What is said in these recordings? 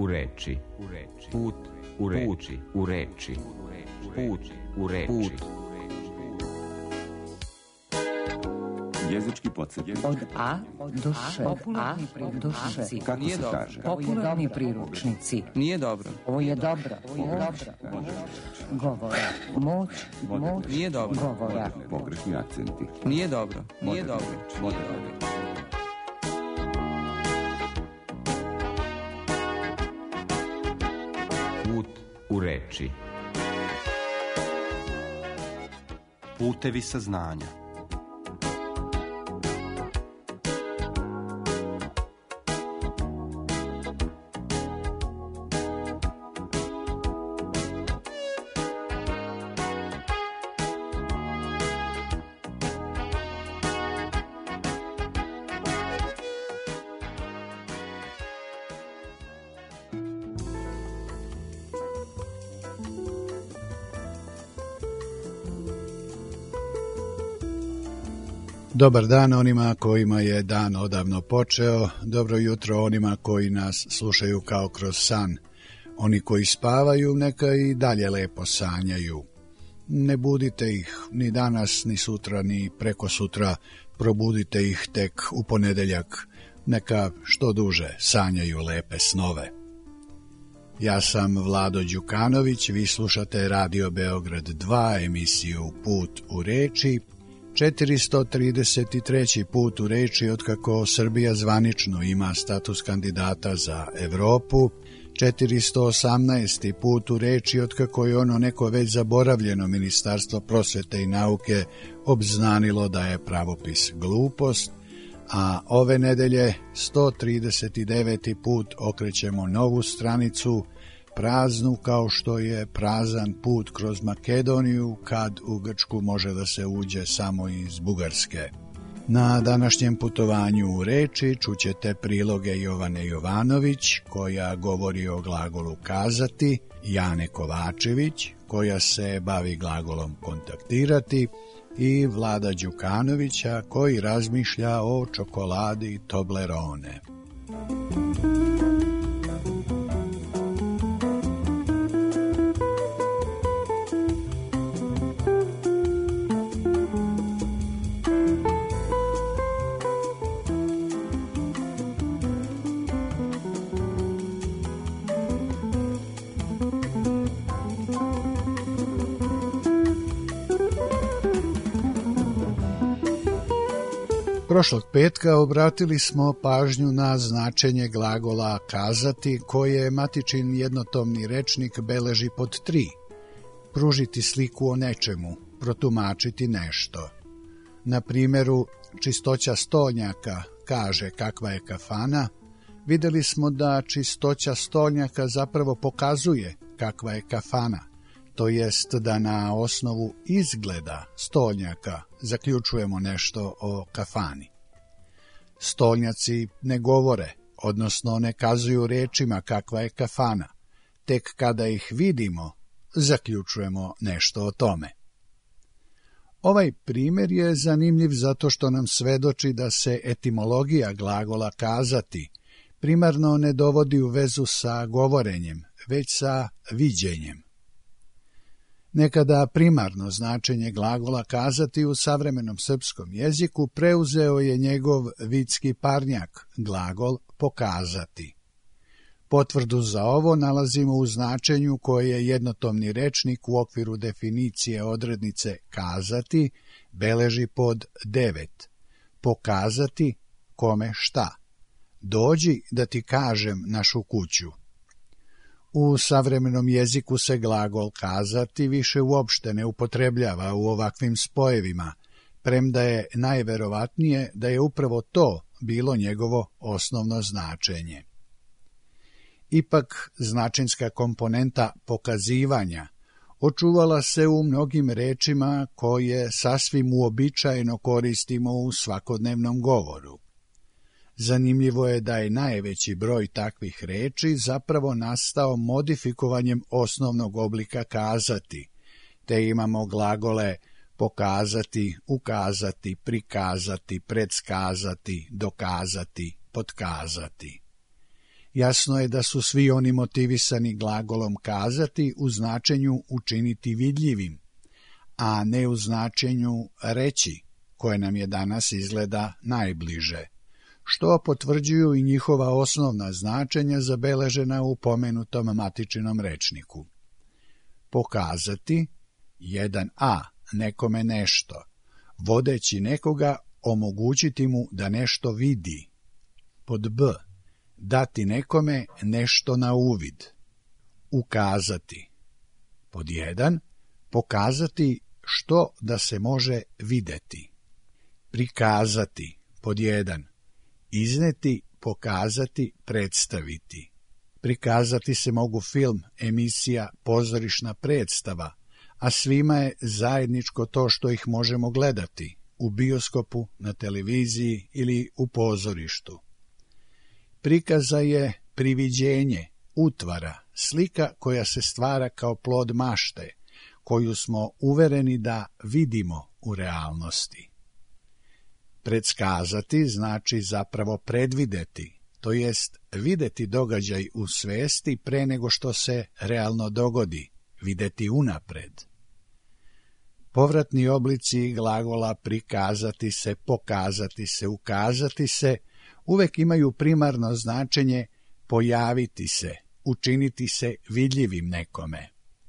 u reči. Put u reči. U reči. Put u reči. Jezički podsjetnik. Od A do Š. Popularni priručnici. Kako se kaže? Popularni priručnici. Nije dobro. Ovo je dobro. Govora. Moć. Nije dobro. Govora. Pogrešni akcenti. Nije dobro. Nije dobro. Put u reči. Putevi saznanja. Dobar dan onima kojima je dan odavno počeo, dobro jutro onima koji nas slušaju kao kroz san. Oni koji spavaju neka i dalje lepo sanjaju. Ne budite ih ni danas, ni sutra, ni prekosutra, probudite ih tek u ponedeljak, neka što duže sanjaju lepe snove. Ja sam Vlado Đukanović, vi slušate Radio Beograd 2, emisiju Put u reči, 433. put u reči otkako Srbija zvanično ima status kandidata za Evropu, 418. put u reči otkako je ono neko već zaboravljeno Ministarstvo prosvete i nauke obznanilo da je pravopis glupost, a ove nedelje 139. put okrećemo novu stranicu, praznu kao što je prazan put kroz Makedoniju kad u Grčku može da se uđe samo iz Bugarske. Na današnjem putovanju u reči čućete priloge Jovane Jovanović koja govori o glagolu kazati, Jane Kovačević koja se bavi glagolom kontaktirati i Vlada Đukanovića koji razmišlja o čokoladi Toblerone. Prošlog petka obratili smo pažnju na značenje glagola kazati koje matičin jednotomni rečnik beleži pod 3. Pružiti sliku o nečemu, protumačiti nešto. Na primjeru čistoća stolnjaka kaže kakva je kafana, vidjeli smo da čistoća stolnjaka zapravo pokazuje kakva je kafana, to jest da na osnovu izgleda stolnjaka zaključujemo nešto o kafani. Stolnjaci ne govore, odnosno ne kazuju rečima kakva je kafana. Tek kada ih vidimo, zaključujemo nešto o tome. Ovaj primjer je zanimljiv zato što nam svedoči da se etimologija glagola kazati primarno ne dovodi u vezu sa govorenjem, već sa viđenjem. Nekada primarno značenje glagola kazati u savremenom srpskom jeziku preuzeo je njegov vitski parnjak, glagol pokazati. Potvrdu za ovo nalazimo u značenju koje je jednotomni rečnik u okviru definicije odrednice kazati beleži pod 9. Pokazati kome šta. Dođi da ti kažem našu kuću. U savremenom jeziku se glagol kazati više uopšte ne upotrebljava u ovakvim spojevima, premda je najverovatnije da je upravo to bilo njegovo osnovno značenje. Ipak, značinska komponenta pokazivanja očuvala se u mnogim rečima koje sasvim uobičajeno koristimo u svakodnevnom govoru. Zanimljivo je da je najveći broj takvih reči zapravo nastao modifikovanjem osnovnog oblika kazati, te imamo glagole pokazati, ukazati, prikazati, predskazati, dokazati, potkazati. Jasno je da su svi oni motivisani glagolom kazati u značenju učiniti vidljivim, a ne u značenju reći, koje nam je danas izgleda najbliže, što potvrđuju i njihova osnovna značenja zabeležena u pomenutom matičinom rečniku. Pokazati, 1a, nekome nešto, vodeći nekoga, omogućiti mu da nešto vidi. Pod b, dati nekome nešto na uvid. Ukazati. Pod 1, pokazati što da se može videti. Prikazati. Pod 1, izneti, pokazati, predstaviti. Prikazati se mogu film, emisija, pozorišna predstava, a svima je zajedničko to što ih možemo gledati u bioskopu, na televiziji ili u pozorištu. Prikaza je priviđenje, utvara, slika koja se stvara kao plod mašte, koju smo uvereni da vidimo u realnosti. Predskazati znači zapravo predvideti, to jest videti događaj u svesti pre nego što se realno dogodi, videti unapred. Povratni oblici glagola prikazati se, pokazati se, ukazati se uvek imaju primarno značenje pojaviti se, učiniti se vidljivim nekome.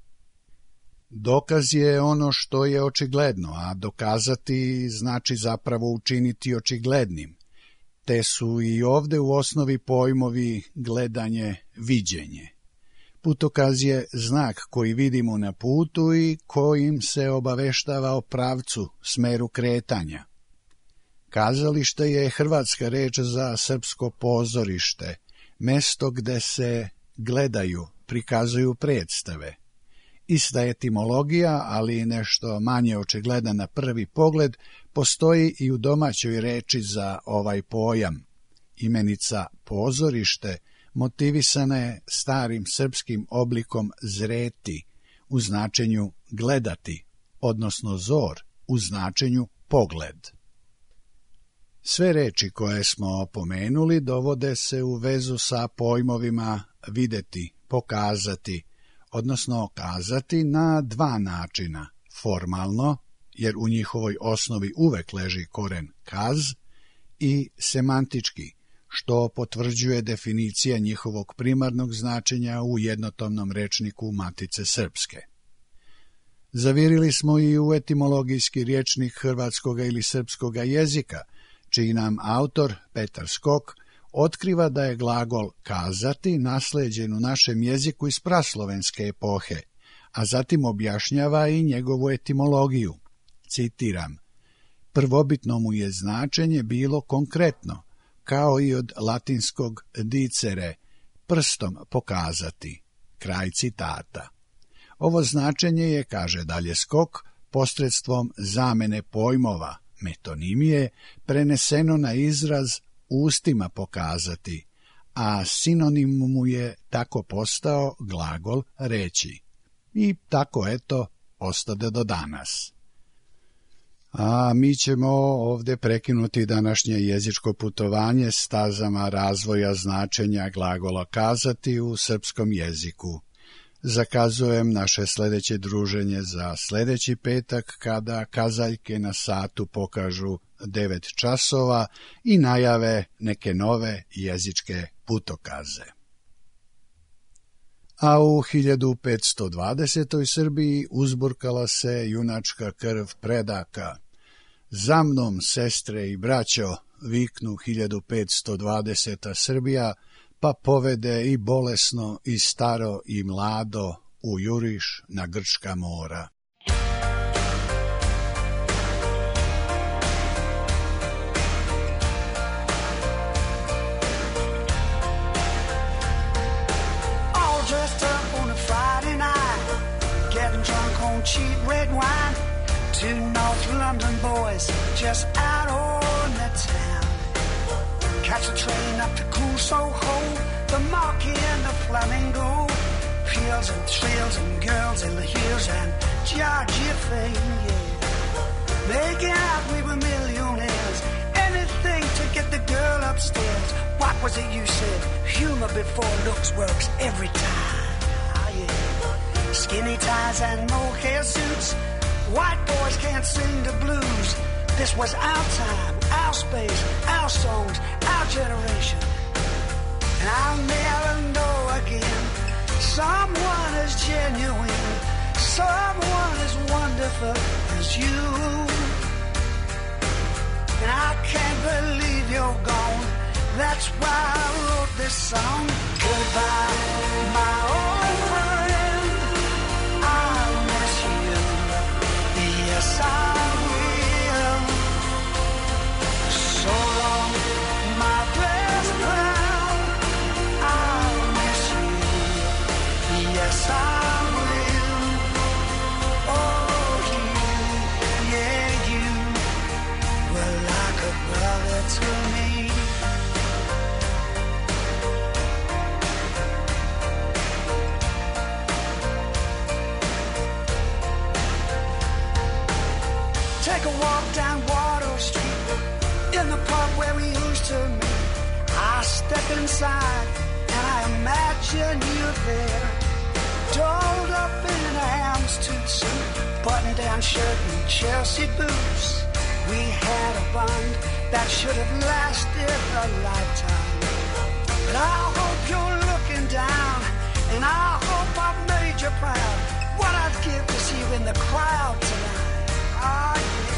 Dokaz je ono što je očigledno, a dokazati znači zapravo učiniti očiglednim, te su i ovde u osnovi pojmovi gledanje, viđenje. Putokaz je znak koji vidimo na putu i kojim se obaveštava o pravcu, smeru kretanja. Kazalište je hrvatska reč za srpsko pozorište, mesto gde se gledaju, prikazuju predstave. Ista etimologija, ali nešto manje očigledna na prvi pogled, postoji i u domaćoj reči za ovaj pojam. Imenica pozorište motivisana je starim srpskim oblikom zreti u značenju gledati, odnosno zor u značenju pogled. Sve reči koje smo pomenuli dovode se u vezu sa pojmovima videti, pokazati, odnosno kazati na dva načina, formalno, jer u njihovoj osnovi uvek leži koren kaz, i semantički, što potvrđuje definicija njihovog primarnog značenja u jednotomnom rečniku Matice Srpske. Zavirili smo i u etimologijski rječnik hrvatskoga ili srpskoga jezika, čiji nam autor, Petar Skok, otkriva da je glagol kazati nasleđen u našem jeziku iz praslovenske epohe, a zatim objašnjava i njegovu etimologiju. Citiram, prvobitno mu je značenje bilo konkretno, kao i od latinskog dicere, prstom pokazati. Kraj citata. Ovo značenje je, kaže dalje Skok, posredstvom zamene pojmova, metonimije, preneseno na izraz ustima pokazati, a sinonim mu je tako postao glagol reći. I tako eto ostade do danas. A mi ćemo ovde prekinuti današnje jezičko putovanje stazama razvoja značenja glagola kazati u srpskom jeziku. Zakazujem naše sledeće druženje za sledeći petak, kada kazaljke na satu pokažu 9 časova i najave neke nove jezičke putokaze. A u 1520. Srbiji uzburkala se junačka krv predaka. Za mnom, sestre i braćo, viknu 1520. Srbija, pa povede i bolesno, i staro, i mlado u juriš na grčka mora. All dressed up on a Friday night, getting drunk on cheap red wine. Two North London boys just out on the town. Catch a train up to cool Soho, the Marquis and the Flamingo. Fields and trails and girls in the hills and Georgia thing, yeah. Making out we were millionaires, anything to get the girl upstairs. What was it you said? Humor before looks works every time. Oh, yeah. Skinny ties and mohair suits. White boys can't sing the blues. This was our time, our space, our songs, our generation. And I'll never know again someone as genuine, someone as wonderful as you. And I can't believe you're gone. That's why I wrote this song. Goodbye, my old friend. I'll miss you. Yes, I will. So long, my best pal. I'll miss you. Yes, I will. Oh, you, yeah, you were like a brother to me. Take a walk down Water Street, in the park where we used to meet. I step inside and I imagine you there, dolled up in a houndstooth suit, button-down shirt and Chelsea boots. We had a bond that should have lasted a lifetime. But I hope you're looking down, and I hope I've made you proud. What I'd give to see you in the crowd tonight. Ah, yeah.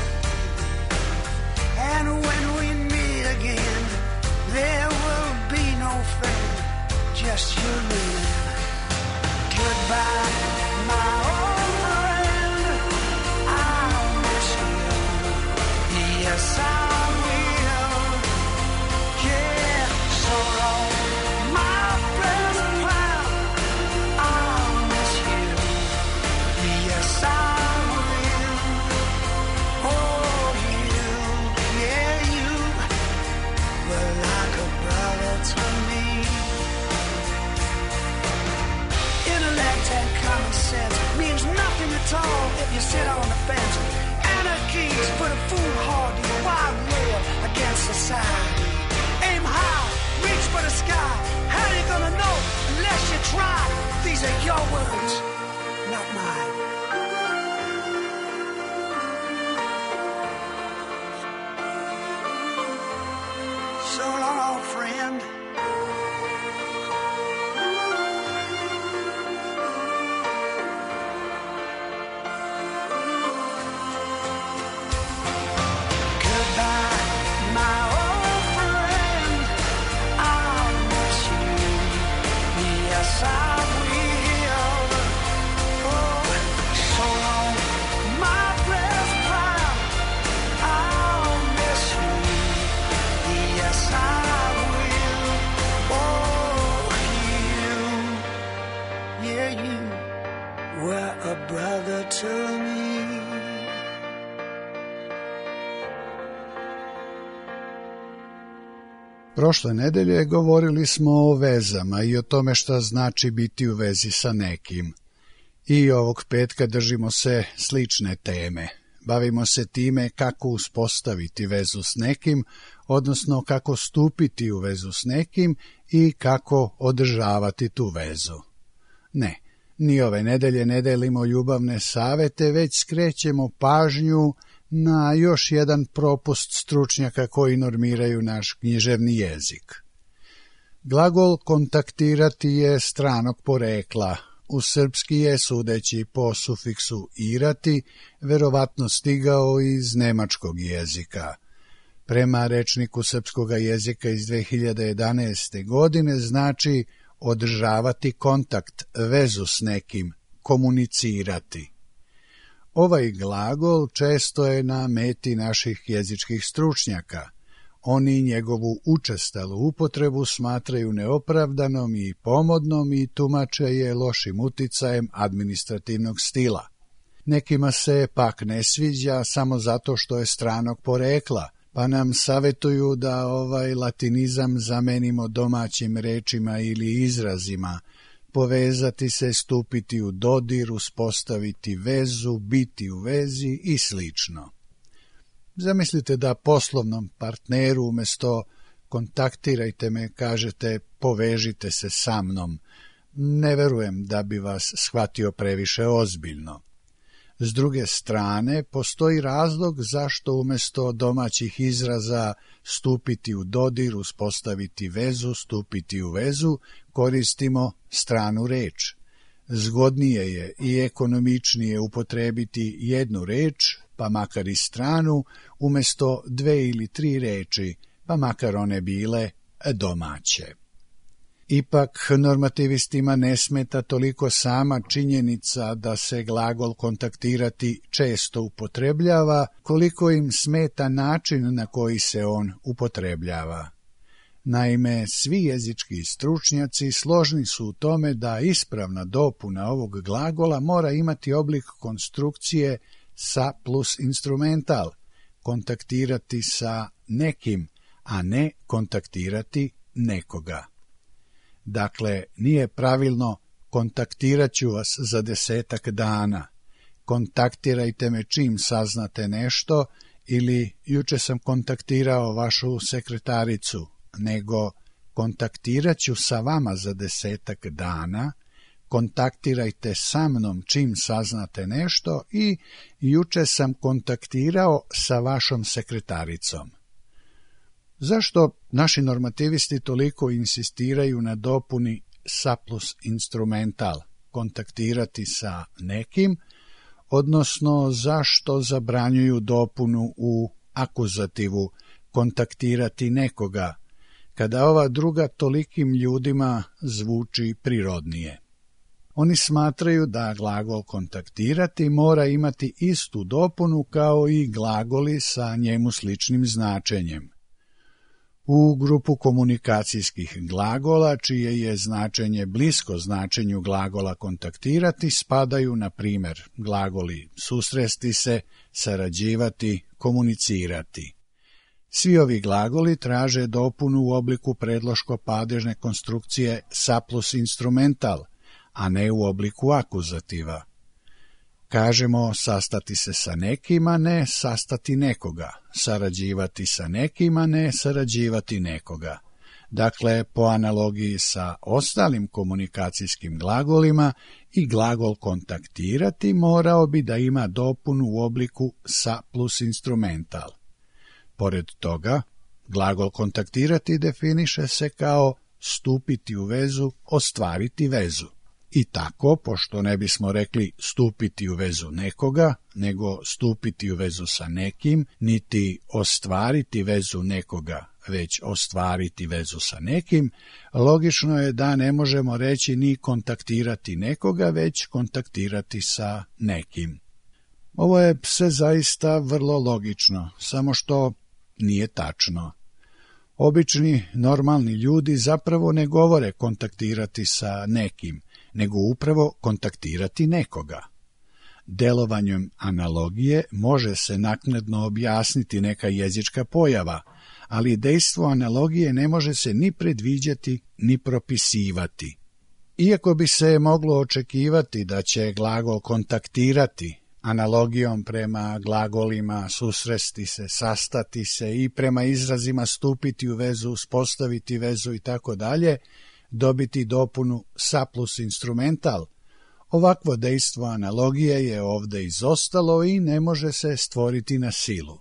And when we meet again, there will be no friend, just you and me. Goodbye, my old friend. I'll miss you. Yes, I will. Yeah, so long, my best pal. I'll miss you. Yes, I will. Oh, you, yeah, you were like a brother to me. Intellect and common sense means nothing at all if you sit on the fence. Anarchy's for the foolhardy, wild rail against society. Aim high, reach for the sky. How are you gonna know unless you try? These are your words, not mine. So long, old friend. Goodbye, my old friend. I'll miss you. Yes, I will. Oh, so long, my best pal. I'll miss you. Yes, I will. Oh, you, yeah, you were a brother to me. Prošle nedelje govorili smo o vezama i o tome šta znači biti u vezi sa nekim. I ovog petka držimo se slične teme. Bavimo se time kako uspostaviti vezu s nekim, odnosno kako stupiti u vezu s nekim i kako održavati tu vezu. Ne, ni ove nedelje ne delimo ljubavne savete, već skrećemo pažnju na još jedan propust stručnjaka koji normiraju naš književni jezik. Glagol kontaktirati je stranog porekla. U srpski je, sudeći po sufiksu irati, verovatno stigao iz nemačkog jezika. Prema rečniku srpskog jezika iz 2011. godine znači održavati kontakt, vezu s nekim, komunicirati. Ovaj glagol često je na meti naših jezičkih stručnjaka. Oni njegovu učestalu upotrebu smatraju neopravdanom i pomodnom i tumače je lošim uticajem administrativnog stila. Nekima se pak ne sviđa samo zato što je stranog porekla, pa nam savetuju da ovaj latinizam zamenimo domaćim rečima ili izrazima, povezati se, stupiti u dodir, uspostaviti vezu, biti u vezi i slično. Zamislite da poslovnom partneru umjesto kontaktirajte me, kažete povežite se sa mnom, ne verujem da bi vas shvatio previše ozbiljno. S druge strane, postoji razlog zašto umjesto domaćih izraza stupiti u dodir, uspostaviti vezu, stupiti u vezu, koristimo stranu reč. Zgodnije je i ekonomičnije upotrebiti jednu reč, pa makar i stranu, umjesto 2 ili 3 reči, pa makar one bile domaće. Ipak normativistima ne smeta toliko sama činjenica da se glagol kontaktirati često upotrebljava, koliko im smeta način na koji se on upotrebljava. Naime, svi jezički stručnjaci složni su u tome da ispravna dopuna ovog glagola mora imati oblik konstrukcije sa plus instrumental, kontaktirati sa nekim, a ne kontaktirati nekoga. Dakle, nije pravilno kontaktirat ću vas za 10 dana, kontaktirajte me čim saznate nešto ili juče sam kontaktirao vašu sekretaricu, nego kontaktirat ću sa vama za 10 dana, kontaktirajte sa mnom čim saznate nešto i juče sam kontaktirao sa vašom sekretaricom. Zašto naši normativisti toliko insistiraju na dopuni sa plus instrumental, kontaktirati sa nekim, odnosno zašto zabranjuju dopunu u akuzativu, kontaktirati nekoga, kada ova druga tolikim ljudima zvuči prirodnije? Oni smatraju da glagol kontaktirati mora imati istu dopunu kao i glagoli sa njemu sličnim značenjem. U grupu komunikacijskih glagola, čije je značenje blisko značenju glagola kontaktirati, spadaju, na primjer, glagoli susresti se, sarađivati, komunicirati. Svi ovi glagoli traže dopunu u obliku predloško-padežne konstrukcije sa plus instrumental, a ne u obliku akuzativa. Kažemo sastati se sa nekima, ne sastati nekoga, sarađivati sa nekima, ne sarađivati nekoga. Dakle, po analogiji sa ostalim komunikacijskim glagolima, i glagol kontaktirati morao bi da ima dopunu u obliku sa plus instrumental. Pored toga, glagol kontaktirati definiše se kao stupiti u vezu, ostvariti vezu. I tako, pošto ne bismo rekli stupiti u vezu nekoga, nego stupiti u vezu sa nekim, niti ostvariti vezu nekoga, već ostvariti vezu sa nekim, logično je da ne možemo reći ni kontaktirati nekoga, već kontaktirati sa nekim. Ovo je sve zaista vrlo logično, samo što nije tačno. Obični, normalni ljudi zapravo ne govore kontaktirati sa nekim, nego upravo kontaktirati nekoga. Delovanjem analogije može se naknadno objasniti neka jezička pojava, ali dejstvo analogije ne može se ni predviđati, ni propisivati. Iako bi se moglo očekivati da će glagol kontaktirati analogijom prema glagolima susresti se, sastati se i prema izrazima stupiti u vezu, uspostaviti vezu i tako dalje, dobiti dopunu sa plus instrumental, ovakvo dejstvo analogije je ovdje izostalo i ne može se stvoriti na silu.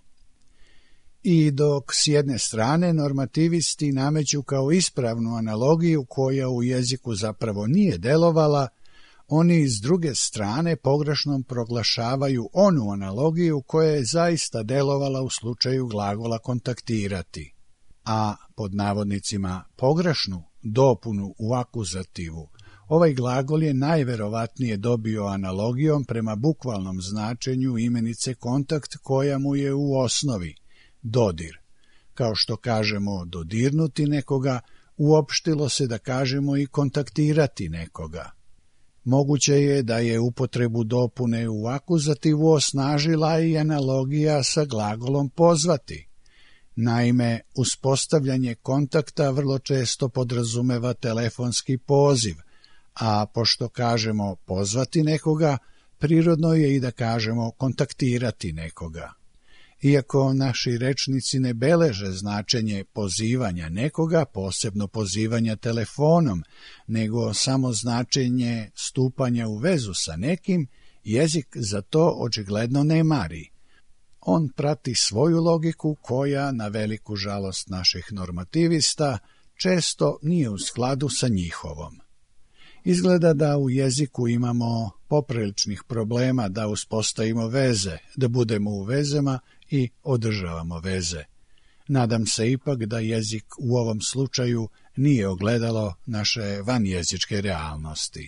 I dok s jedne strane normativisti nameću kao ispravnu analogiju koja u jeziku zapravo nije delovala, oni s druge strane pogrešnom proglašavaju onu analogiju koja je zaista delovala u slučaju glagola kontaktirati, a pod navodnicima pogrešnu dopunu u akuzativu ovaj glagol je najverovatnije dobio analogijom prema bukvalnom značenju imenice kontakt koja mu je u osnovi dodir. Kao što kažemo dodirnuti nekoga, uopštilo se da kažemo i kontaktirati nekoga. Moguće je da je upotrebu dopune u akuzativu osnažila i analogija sa glagolom pozvati. Naime, uspostavljanje kontakta vrlo često podrazumeva telefonski poziv, a pošto kažemo pozvati nekoga, prirodno je i da kažemo kontaktirati nekoga. Iako naši rečnici ne beleže značenje pozivanja nekoga, posebno pozivanja telefonom, nego samo značenje stupanja u vezu sa nekim, jezik za to očigledno ne mari. On prati svoju logiku koja, na veliku žalost naših normativista, često nije u skladu sa njihovom. Izgleda da u jeziku imamo popriličnih problema da uspostavimo veze, da budemo u vezama i održavamo veze. Nadam se ipak da jezik u ovom slučaju nije ogledalo naše vanjezičke realnosti.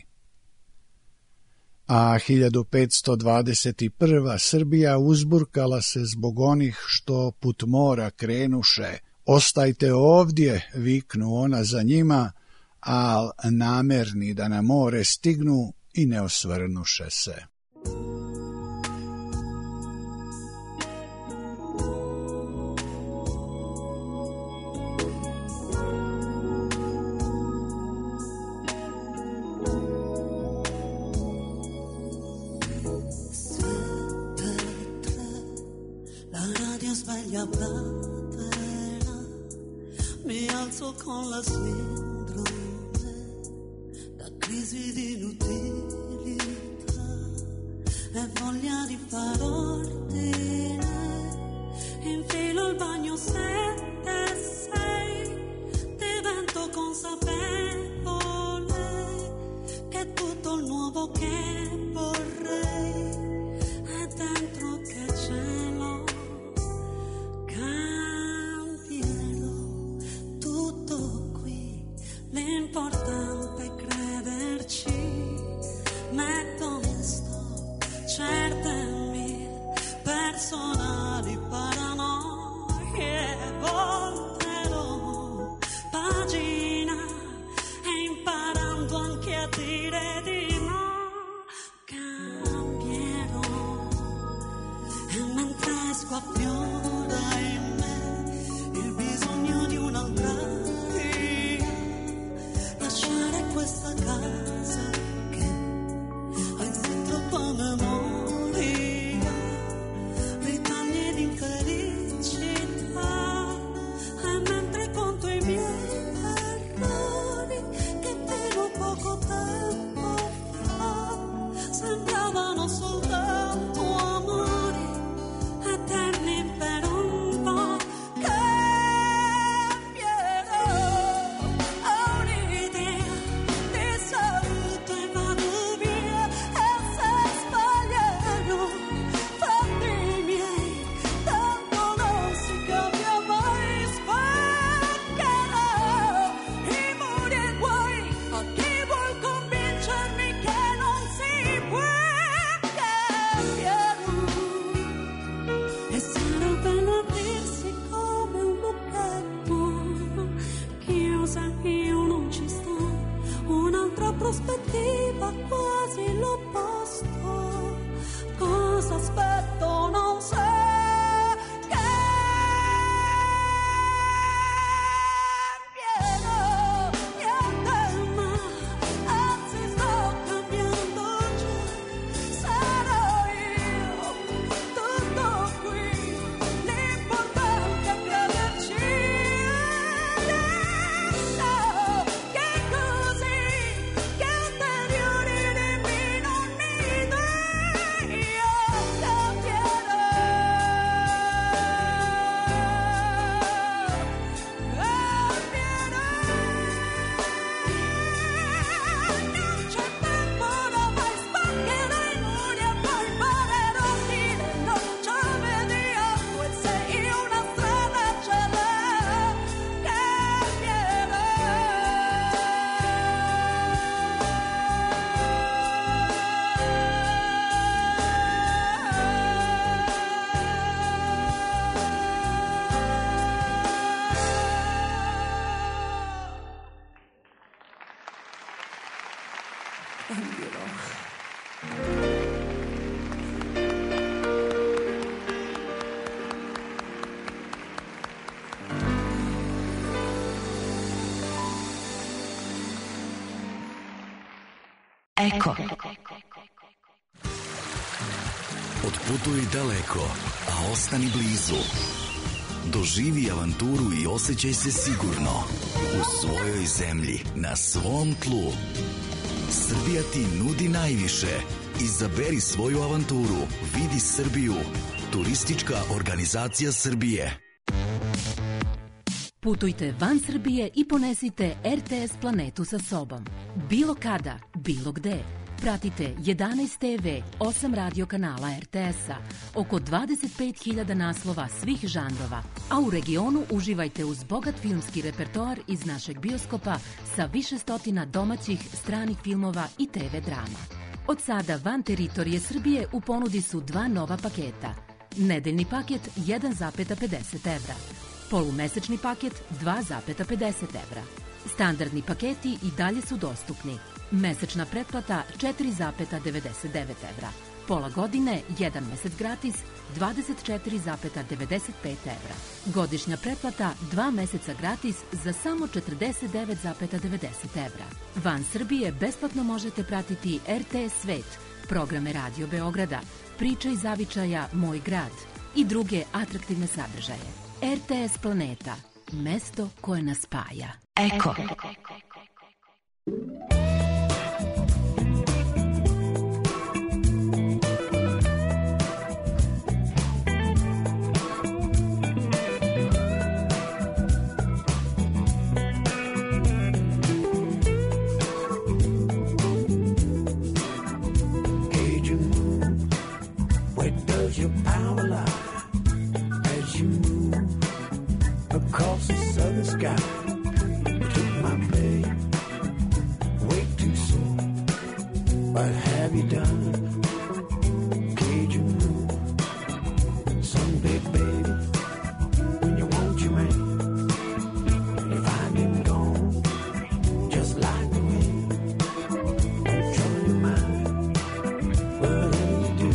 A 1521. Srbija uzburkala se zbog onih što put mora krenuše. Ostajte ovdje, viknu ona za njima, al namerni da na more stignu i ne osvrnuše se. Mi alzo con la sindrome da crisi di inutilità e voglia di far ordine. Infilo il bagno 7 e 6, divento consapevole che tutto il nuovo che vorrei è dentro che ce l'ho. L'importante è crederci, metto in stop certe mie personali paranoie, volterò pagina e imparando anche a dire di no, cambierò e mentre squaffiora in me il bisogno di un'altra questa casa che hai troppa memoria, ritagli di infelicità, e mentre conto i miei errori che fino a poco tempo fa sembravano soltanto amori eterni per un po'. Prospettiva quasi l'opposto, cosa aspetto non so, cambierò, niente ma, anzi sto cambiando già, sarò io, tutto qui, l'importante è crederci, che così Ecco. Otputuj daleko, a ostani blizu. Doživi avanturu i osjećaj se sigurno u svojoj zemlji, na svom tlu. Srbija ti nudi najviše. Izaberi svoju avanturu. Vidi Srbiju. Turistička organizacija Srbije. Putujte van Srbije i ponesite RTS planetu sa sobom. Bilo kada, bilo gde. Pratite 11 TV, 8 radio kanala RTS-a, oko 25.000 naslova svih žanrova, a u regionu uživajte uz bogat filmski repertoar iz našeg bioskopa sa više stotina domaćih, stranih filmova i TV drama. Od sada van teritorije Srbije u ponudi su 2 nova paketa. Nedeljni paket 1,50 evra. Polumesečni paket 2,50 evra. Standardni paketi i dalje su dostupni. Mesečna pretplata 4,99 evra. Pola godine, 1 mesec gratis, 24,95 evra. Godišnja pretplata 2 meseca gratis za samo 49,90 evra. Van Srbije besplatno možete pratiti RTS Svet, programe Radio Beograda, Priče iz zavičaja Moj grad i druge atraktivne sadržaje. RTS Planeta, mesto koje nas spaja. Eko. Your power lie as you move across the southern sky. You took my babe way too soon. What have you done? Cajun move someday, baby, when you want your man, you find him gone just like the wind. Don't trouble your mind, whatever you do.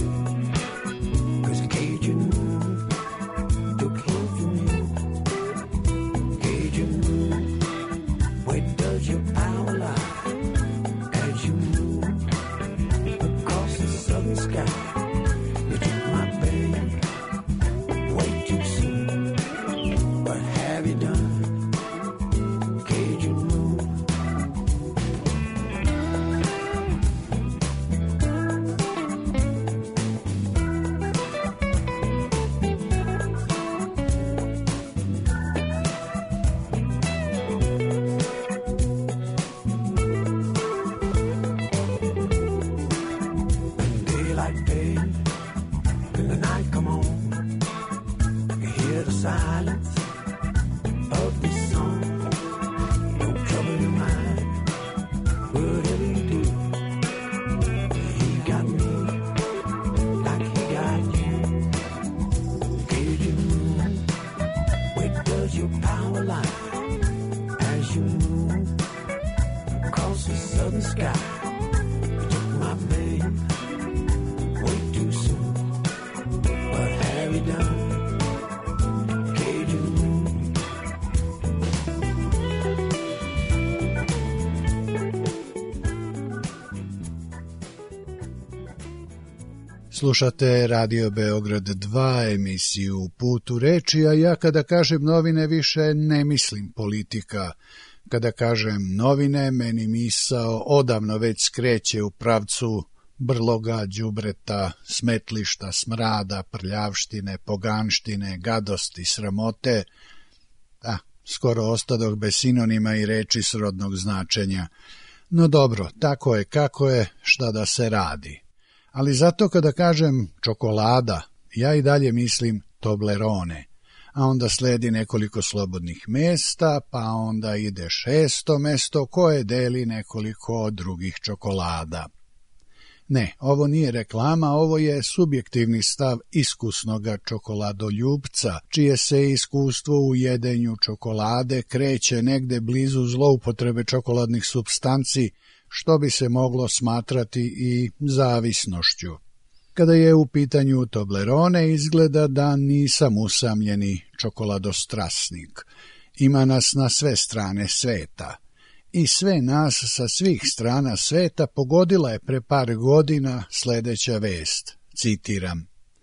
Cajun took him from you. Cajun, where does your power lie? As you move across the southern sky, you took my baby way too soon. What have you done? Cajun move. Silence of the song. Don't trouble your mind, whatever you do. He got me like he got you. Cajun moon, where does your power lie? As you move across the southern sky, you took my babe way too soon. What have you done? Slušate Radio Beograd 2, emisiju Put u reči, a ja kada kažem novine više ne mislim politika. Kada kažem novine, meni misao odavno već skreće u pravcu brloga, đubreta, smetlišta, smrada, prljavštine, poganštine, gadosti, sramote. Skoro ostadoh bez sinonima i reči srodnog značenja. No dobro, tako je kako je, šta da se radi. Ali zato kada kažem čokolada, ja i dalje mislim Toblerone, a onda sledi nekoliko slobodnih mesta, pa onda ide 6. mesto koje deli nekoliko drugih čokolada. Ne, ovo nije reklama, ovo je subjektivni stav iskusnoga čokoladoljubca, čije se iskustvo u jedenju čokolade kreće negde blizu zloupotrebe čokoladnih supstanci, što bi se moglo smatrati i zavisnošću. Kada je u pitanju Toblerone, izgleda da nisam usamljeni čokoladostrasnik. Ima nas na sve strane sveta. I sve nas sa svih strana sveta pogodila je pre par godina sledeća vest, citiram.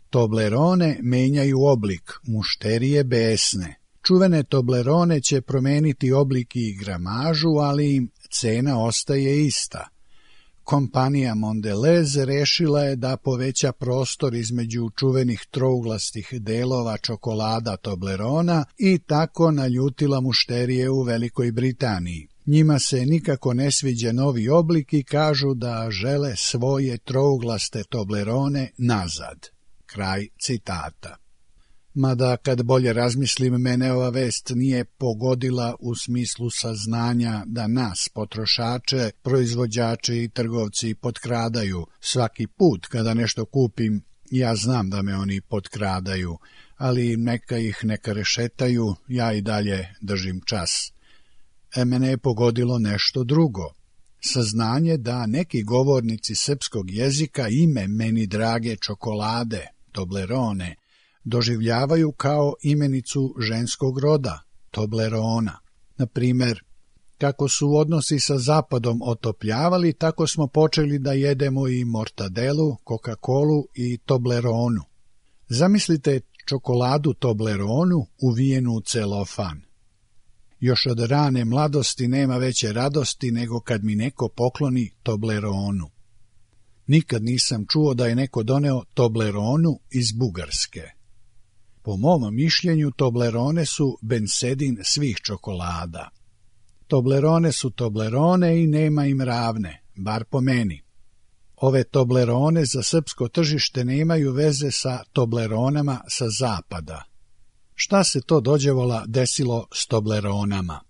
Toblerone menjaju oblik, mušterije besne. Čuvene Toblerone će promeniti oblik i gramažu, ali im cena ostaje ista. Kompanija Mondelez rešila je da poveća prostor između čuvenih trouglastih delova čokolada Toblerona i tako naljutila mušterije u Velikoj Britaniji. Njima se nikako ne sviđa novi oblik i kažu da žele svoje trouglaste Toblerone nazad. Kraj citata. Mada kad bolje razmislim, mene ova vest nije pogodila u smislu saznanja da nas, potrošače, proizvođači i trgovci potkradaju. Svaki put kada nešto kupim, ja znam da me oni potkradaju, ali neka ih neka rešetaju, ja i dalje držim čas. Mene je pogodilo nešto drugo. Saznanje da neki govornici srpskog jezika ime meni drage čokolade, Toblerone, doživljavaju kao imenicu ženskog roda, Toblerona. Na primer, kako su odnosi sa Zapadom otopljavali, tako smo počeli da jedemo i mortadelu, Coca-Colu i Tobleronu. Zamislite čokoladu Tobleronu uvijenu u celofan. Još od rane mladosti nema veće radosti nego kad mi neko pokloni Tobleronu. Nikad nisam čuo da je neko doneo Tobleronu iz Bugarske. Po mom mišljenju, Toblerone su bensedin svih čokolada. Toblerone su Toblerone i nema im ravne, bar po meni. Ove Toblerone za srpsko tržište nemaju veze sa Tobleronama sa zapada. Šta se to dođevola desilo s Tobleronama?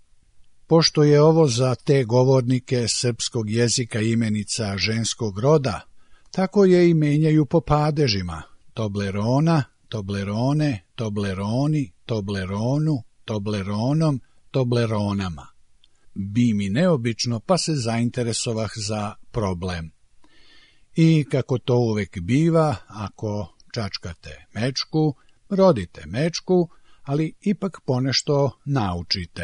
Pošto je ovo za te govornike srpskog jezika imenica ženskog roda, tako je i menjaju po padežima. Toblerona, Toblerone, Tobleroni, Tobleronu, Tobleronom, Tobleronama. Bi mi neobično, pa se zainteresovah za problem. I kako to uvek biva, ako čačkate mečku, rodite mečku, ali ipak ponešto naučite.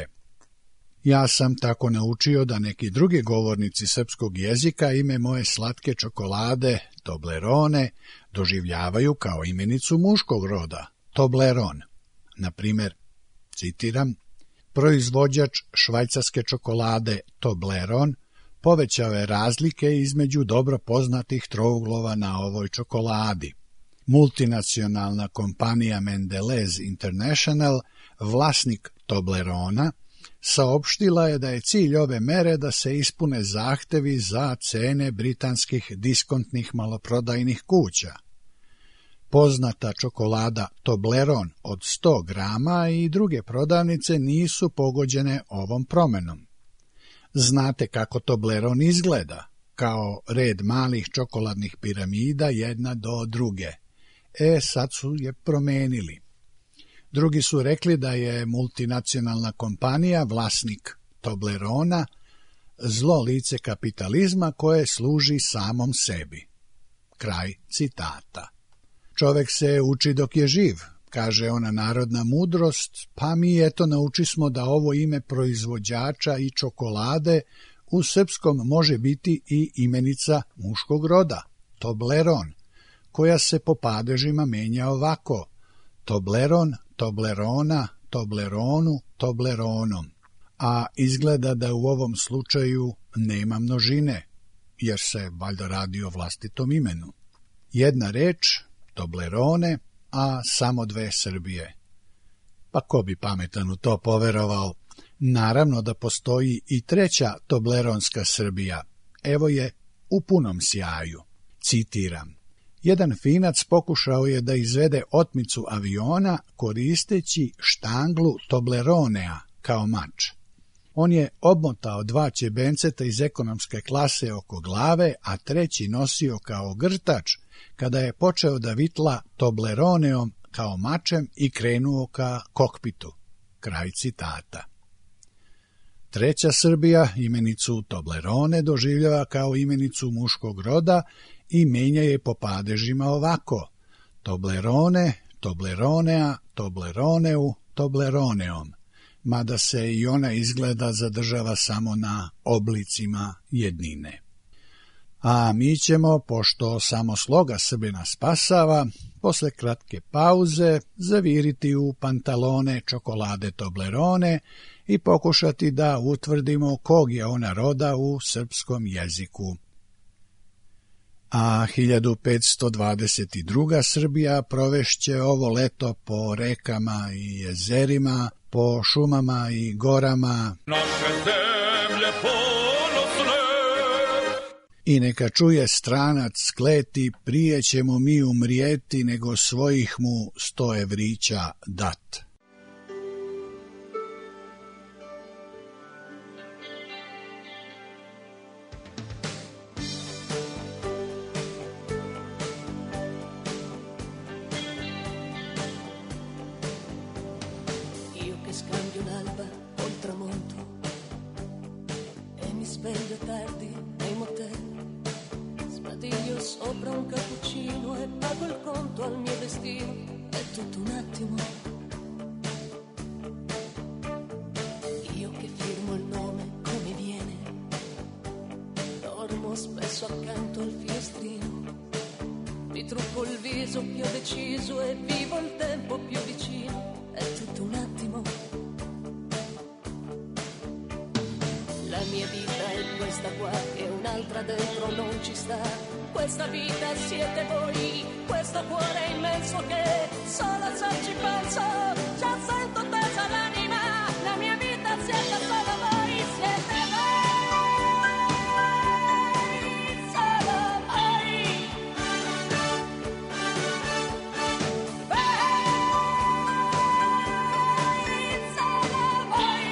Ja sam tako naučio da neki drugi govornici srpskog jezika ime moje slatke čokolade, Toblerone, doživljavaju kao imenicu muškog roda, Tobleron. Na primer, citiram, proizvođač švajcarske čokolade Tobleron povećao je razlike između dobro poznatih trouglova na ovoj čokoladi. Multinacionalna kompanija Mondelez International, vlasnik Toblerona, saopštila je da je cilj ove mere da se ispune zahtevi za cene britanskih diskontnih maloprodajnih kuća. Poznata čokolada Tobleron od 100 grama i druge prodavnice nisu pogođene ovom promenom. Znate kako Tobleron izgleda, kao red malih čokoladnih piramida jedna do druge. Sad su je promenili. Drugi su rekli da je multinacionalna kompanija, vlasnik Toblerona, zlo lice kapitalizma koje služi samom sebi. Kraj citata. Čovek se uči dok je živ, kaže ona narodna mudrost, pa mi eto naučismo da ovo ime proizvođača i čokolade u srpskom može biti i imenica muškog roda, Tobleron, koja se po padežima menja ovako, Tobleron, Toblerona, Tobleronu, Tobleronom, a izgleda da u ovom slučaju nema množine, jer se valjda radi o vlastitom imenu. Jedna reč, Toblerone, a samo dve Srbije. Pa ko bi pametan u to poverovao? Naravno da postoji i treća Tobleronska Srbija. Evo je u punom sjaju. Citiram. Jedan Finac pokušao je da izvede otmicu aviona koristeći štanglu Tobleronea kao mač. On je obmotao 2 ćebenceta iz ekonomske klase oko glave, a treći nosio kao grtač kada je počeo da vitla Tobleroneom kao mačem i krenuo ka kokpitu. Kraj citata. Treća Srbija imenicu Toblerone doživljava kao imenicu muškog roda i menja je po padežima ovako, Toblerone, Tobleronea, Tobleroneu, Tobleroneom, mada se i ona izgleda zadržava samo na oblicima jednine. A mi ćemo, pošto samo sloga Srbina spasava, posle kratke pauze zaviriti u pantalone čokolade Toblerone i pokušati da utvrdimo kog je ona roda u srpskom jeziku. A 1522. Srbija provešće ovo leto po rekama i jezerima, po šumama i gorama. Naše zemlje ponosne. I neka čuje stranac kleti, prije ćemo mi umrijeti nego svojih mu 100 evrića dat. Sopra un cappuccino e pago il conto al mio destino, è tutto un attimo. Io che firmo il nome come viene, dormo spesso accanto al finestrino, mi trucco il viso più deciso e vivo il tempo più vicino, è tutto un attimo. La mia vita è questa qua e un'altra dentro non ci sta. Questa vita siete voi, questo cuore immenso che solo se ci penso già sento tesa l'anima. La mia vita siete solo voi, siete voi, solo voi. Voi, solo voi.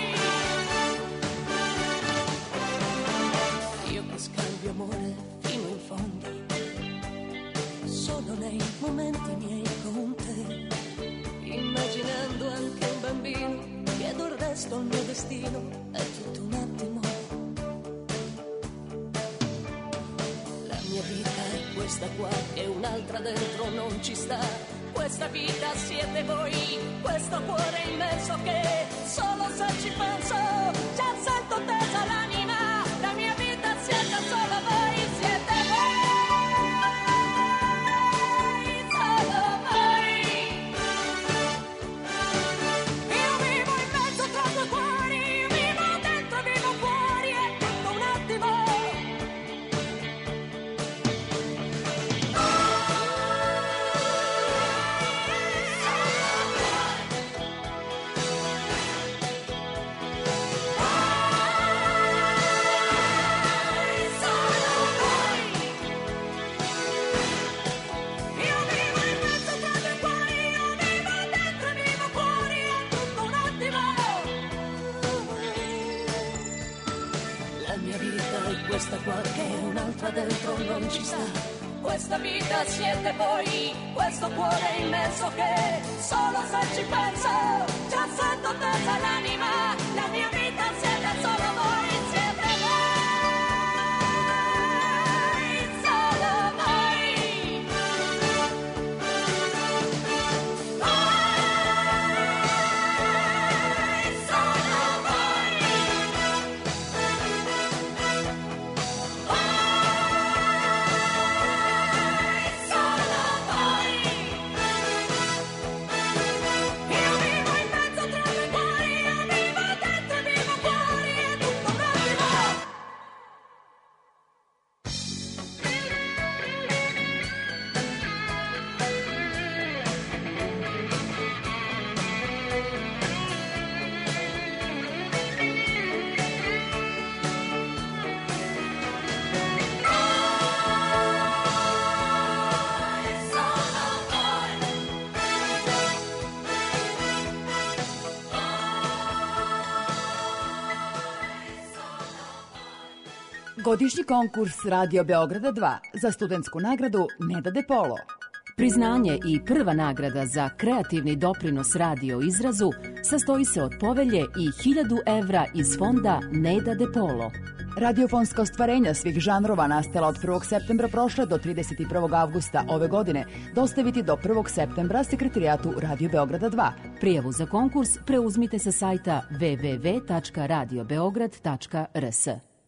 Io che scambio amore fino in fondo, solo nei momenti miei con te, immaginando anche un bambino, chiedo il resto al mio destino, è tutto un attimo. La mia vita è questa qua e un'altra dentro non ci sta. Questa vita siete voi, questo cuore immenso che solo se ci penso già sento tesa l'anima. La mia vita siete solo voi, siete voi. Questa qua che un'altra dentro non ci sta. Questa vita siete voi, questo cuore immenso che solo se ci penso già sento tesa l'anima. La mia vita siete solo voi, siete voi, solo voi. Voi, solo voi. Godišnji konkurs Radio Beograda 2 za studentsku nagradu Neda De Polo. Priznanje i prva nagrada za kreativni doprinos radio izrazu sastoji se od povelje i 1000 evra iz fonda Neda De Polo. Radiofonska ostvarenja svih žanrova nastala od 1. septembra prošle do 31. avgusta ove godine dostaviti do 1. septembra sekretarijatu Radio Beograda 2. Prijavu za konkurs preuzmite sa sajta www.radiobeograd.rs.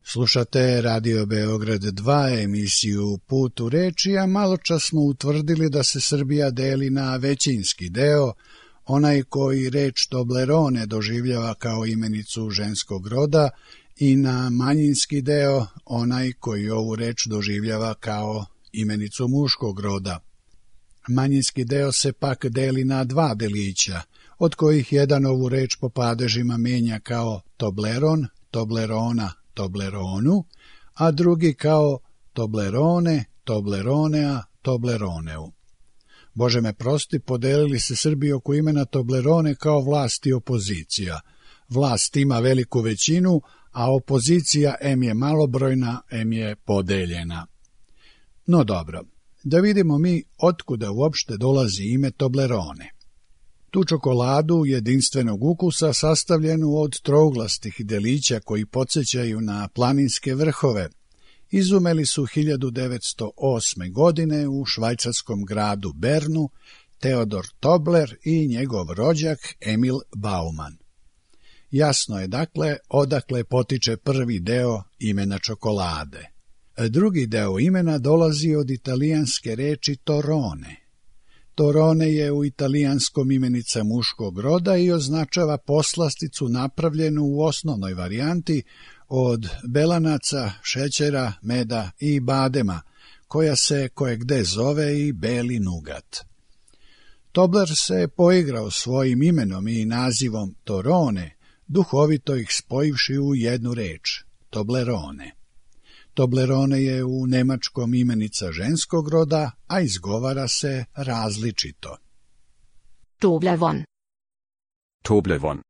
Slušate Radio Beograd 2, emisiju Put u reči, a malo čas smo utvrdili da se Srbija deli na većinski deo, onaj koji reč Toblerone doživljava kao imenicu ženskog roda, i na manjinski deo, onaj koji ovu reč doživljava kao imenicu muškog roda. Manjinski deo se pak deli na dva delića, od kojih jedan ovu reč po padežima menja kao Tobleron, Toblerona, Tobleronu, a drugi kao Toblerone, Tobleronea, Tobleroneu. Bože me prosti, podelili se Srbi oko imena Toblerone kao vlast i opozicija. Vlast ima veliku većinu, a opozicija em je malobrojna, em je podeljena. No dobro, da vidimo mi otkuda uopšte dolazi ime Toblerone. Tu čokoladu jedinstvenog ukusa sastavljenu od trouglastih delića koji podsjećaju na planinske vrhove, izumeli su 1908. godine u švajcarskom gradu Bernu Theodor Tobler i njegov rođak Emil Bauman. Jasno je dakle odakle potiče prvi deo imena čokolade. Drugi deo imena dolazi od italijanske reči torone. Torone je u italijanskom imenica muškog roda i označava poslasticu napravljenu u osnovnoj varijanti od belanaca, šećera, meda i badema, koja se kojegde zove i beli nugat. Tobler se poigrao svojim imenom i nazivom Torone, duhovito ih spojivši u jednu reč, Toblerone. Toblerone je u nemačkom imenica ženskog roda, a izgovara se različito. Toblerone. Toblerone.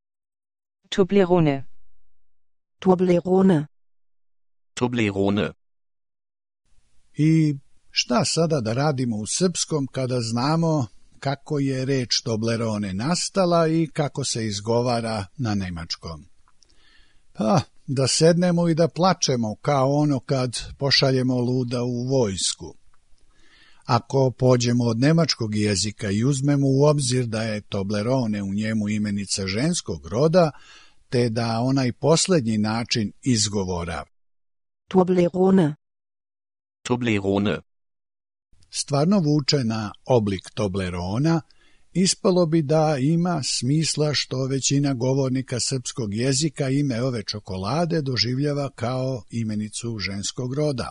Toblerone. Toblerone. Toblerone. I šta sada da radimo u srpskom kada znamo kako je reč Toblerone nastala i kako se izgovara na nemačkom? Pa, da sednemo i da plačemo kao ono kad pošaljemo luda u vojsku. Ako pođemo od nemačkog jezika i uzmemo u obzir da je Toblerone u njemu imenica ženskog roda, te da onaj posljednji način izgovora Toblerone. Toblerone. stvarno vuče na oblik Toblerona, ispalo bi da ima smisla što većina govornika srpskog jezika ime ove čokolade doživljava kao imenicu ženskog roda.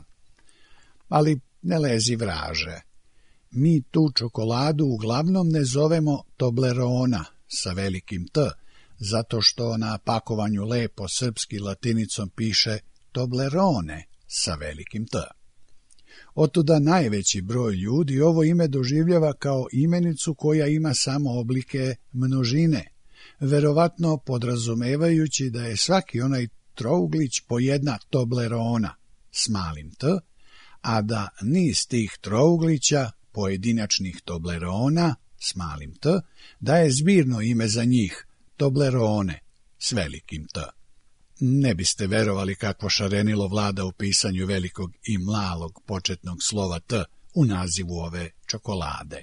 Ali ne lezi vraže. Mi tu čokoladu uglavnom ne zovemo Toblerona sa velikim T, zato što na pakovanju lepo srpski latinicom piše Toblerone sa velikim T. Otuda najveći broj ljudi ovo ime doživljava kao imenicu koja ima samo oblike množine, verovatno podrazumevajući da je svaki onaj trouglić po jedna Toblerona s malim T, a da niz tih trouglića, pojedinačnih Toblerona s malim T, da je zbirno ime za njih Toblerone s velikim T. Ne biste verovali kakvo šarenilo vlada u pisanju velikog i malog početnog slova T u nazivu ove čokolade.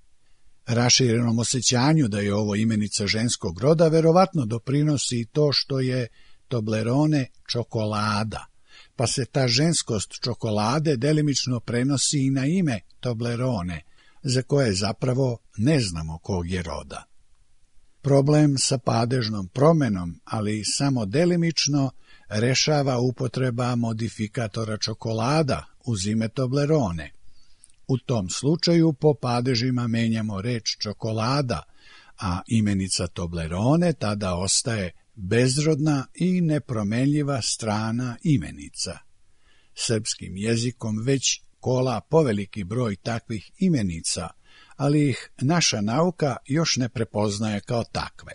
Raširenom osjećanju da je ovo imenica ženskog roda verovatno doprinosi i to što je Toblerone čokolada, pa se ta ženskost čokolade delimično prenosi i na ime Toblerone, za koje zapravo ne znamo kog je roda. Problem sa padežnom promenom, ali samo delimično, rešava upotreba modifikatora čokolada uz ime Toblerone. U tom slučaju po padežima menjamo reč čokolada, a imenica Toblerone tada ostaje bezrodna i nepromenljiva strana imenica. Srpskim jezikom već kola poveliki broj takvih imenica, ali ih naša nauka još ne prepoznaje kao takve.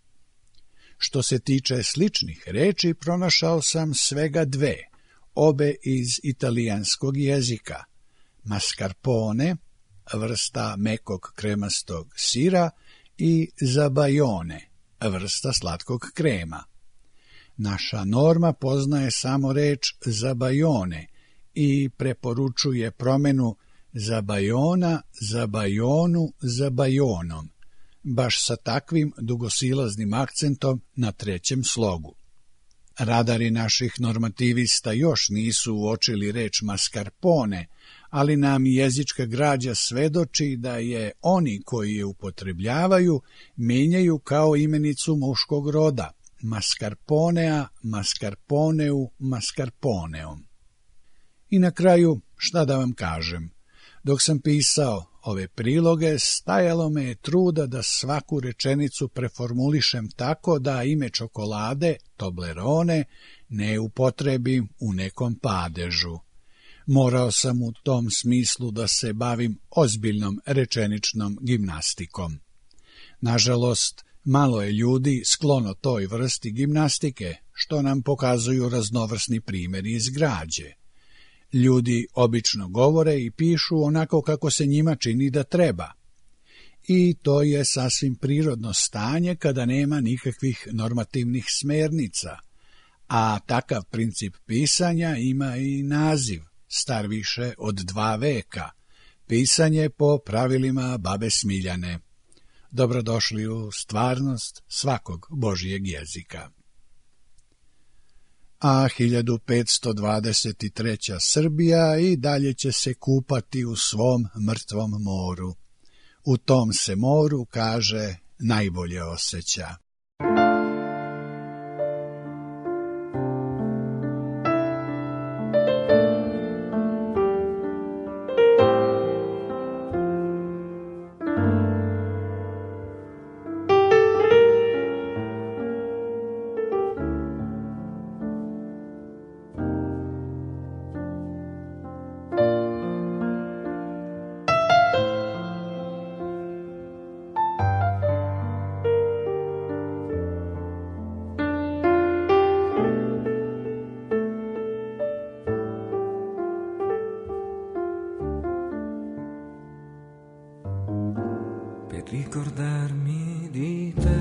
Što se tiče sličnih reči, pronašao sam svega dve, obe iz italijanskog jezika. Mascarpone, vrsta mekog kremastog sira, i zabajone, vrsta slatkog krema. Naša norma poznaje samo reč zabajone i preporučuje promenu zabajona, zabajonu, zabajonom, baš sa takvim dugosilaznim akcentom na trećem slogu. Radari naših normativista još nisu uočili reč mascarpone, ali nam jezička građa svedoči da je oni koji je upotrebljavaju mijenjaju kao imenicu muškog roda, mascarponea, mascarponeu, mascarponeom. I na kraju, šta da vam kažem, dok sam pisao ove priloge, stajalo me je truda da svaku rečenicu preformulišem tako da ime čokolade, Toblerone, ne upotrebim u nekom padežu. Morao sam u tom smislu da se bavim ozbiljnom rečeničnom gimnastikom. Nažalost, malo je ljudi sklono toj vrsti gimnastike, što nam pokazuju raznovrsni primjeri iz građe. Ljudi obično govore i pišu onako kako se njima čini da treba. I to je sasvim prirodno stanje kada nema nikakvih normativnih smernica, a takav princip pisanja ima i naziv, star više od 2 veka, pisanje po pravilima babe Smiljane. Dobrodošli u stvarnost svakog Božijeg jezika. A 1523. Srbija i dalje će se kupati u svom mrtvom moru. U tom se moru, kaže, najbolje osjeća. Ricordarmi di te,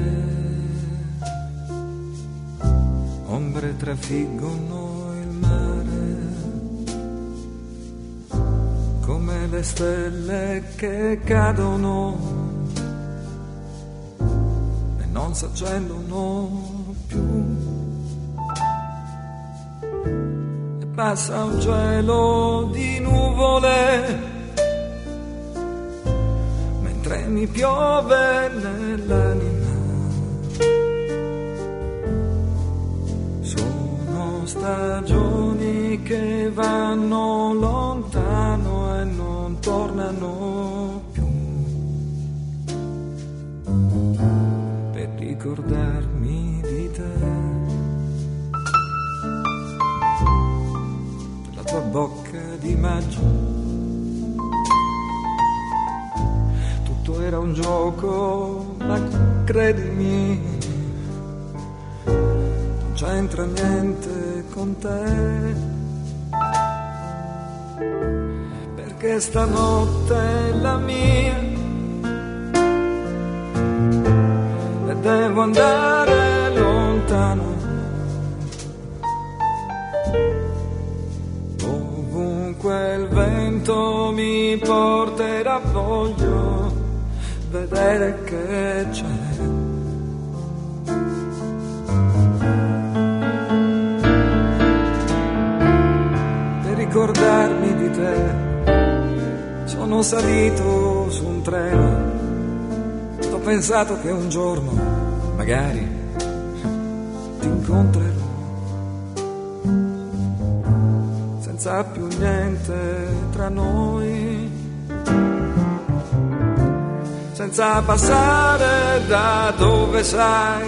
ombre trafiggono il mare, come le stelle che cadono e non s'accendono più, e passa un cielo di nuvole mentre mi piove nell'anima. Sono stagioni che vanno lontano e non tornano più. Per ricordarmi di te, della tua bocca di maggio, era un gioco, ma credimi, non c'entra niente con te, perché stanotte è la mia e devo andare lontano, ovunque il vento mi porterà, voglio vedere che c'è. Per ricordarmi di te sono salito su un treno, ho pensato che un giorno magari ti incontrerò, senza più niente tra noi, senza passare da dove sai,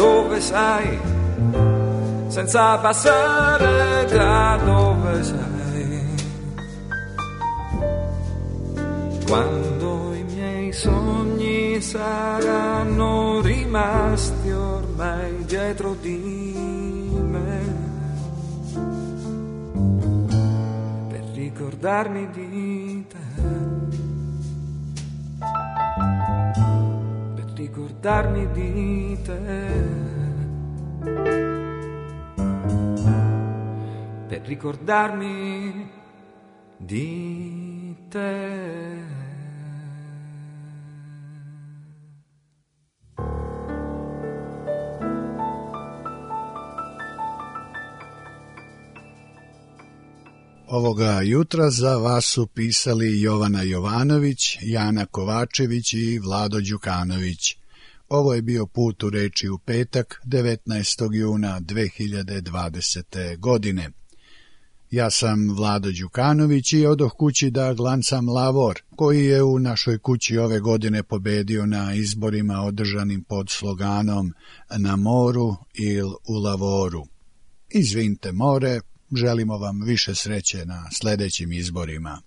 senza passare da dove sei. Quando i miei sogni saranno rimasti ormai dietro di me, per ricordarmi di te, ricordarmi di te, per ricordarmi di te. Ovoga jutra za vas su pisali Jovana Jovanović, Jana Kovačević i Vlado Đukanović. Ovo je bio Put u reči u petak, 19. juna 2020. godine. Ja sam Vlado Đukanović i odoh kući da glancam Lavor, koji je u našoj kući ove godine pobedio na izborima održanim pod sloganom Na moru il u Lavoru. Izvinite more, želimo vam više sreće na sljedećim izborima.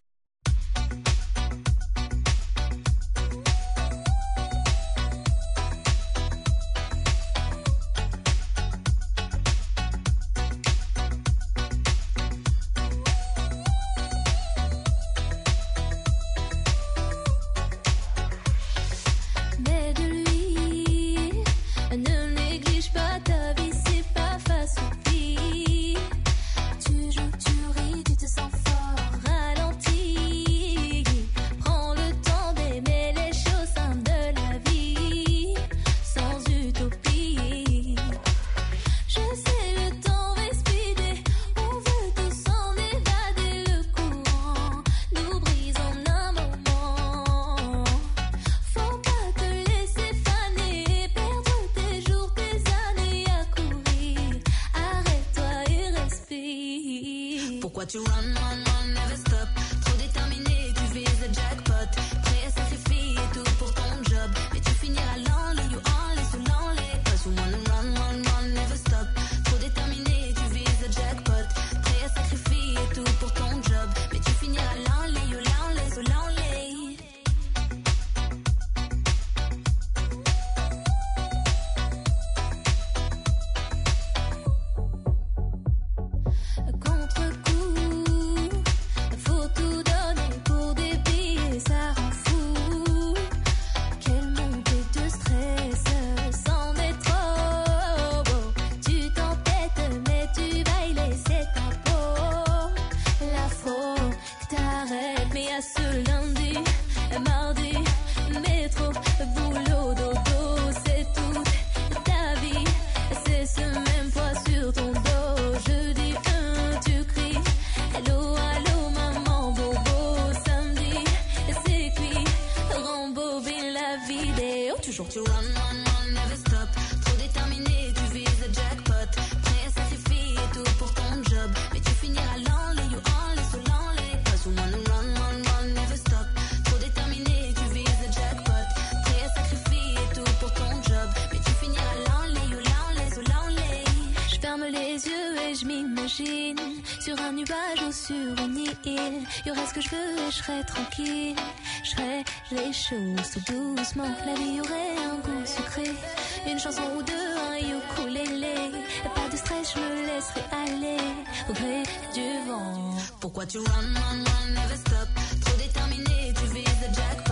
Sur un nuage ou sur une île, y aurait ce que je veux et je serais tranquille. Je ferais les choses tout doucement. La vie aurait un goût sucré. Une chanson ou deux, un ukulélé. Pas de stress, je me laisserai aller au gré du vent. Pourquoi tu run, never stop? Trop déterminé, tu vises le jackpot.